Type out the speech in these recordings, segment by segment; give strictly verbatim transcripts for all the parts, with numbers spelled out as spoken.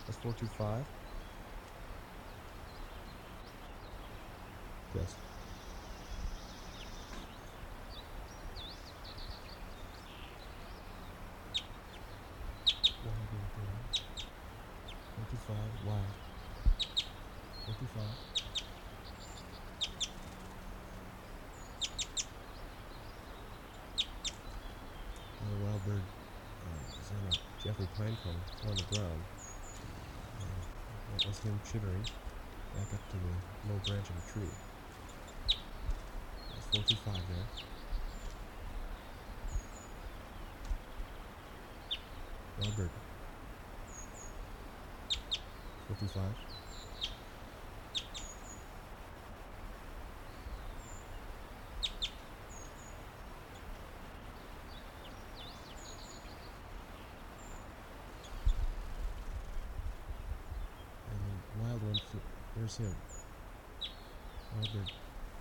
That's four two five. Yes. four two five, wild. four two five. Another wild bird uh, is on a Jeffrey pine cone on the ground. Uh, that was him chittering back up to the low branch of a tree. That's four two five there. Wild bird. four two five. And the wild one, there's him. Wild bird.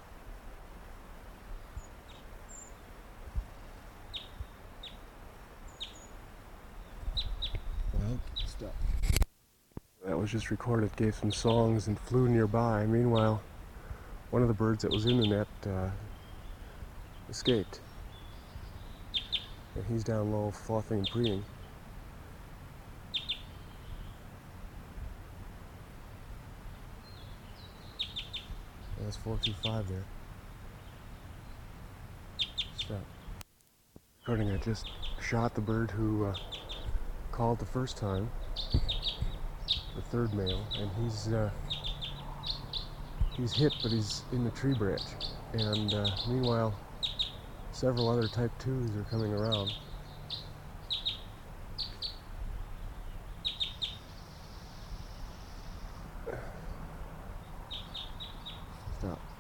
Well, stop. That was just recorded, gave some songs and flew nearby. Meanwhile, one of the birds that was in the net uh, escaped. And he's down low, frothing and preening. And that's four two five there. Stop. Recording, I just shot the bird who uh, called the first time, the third male, and he's uh, he's hit, but he's in the tree branch. And uh, meanwhile, several other type twos are coming around. Stop.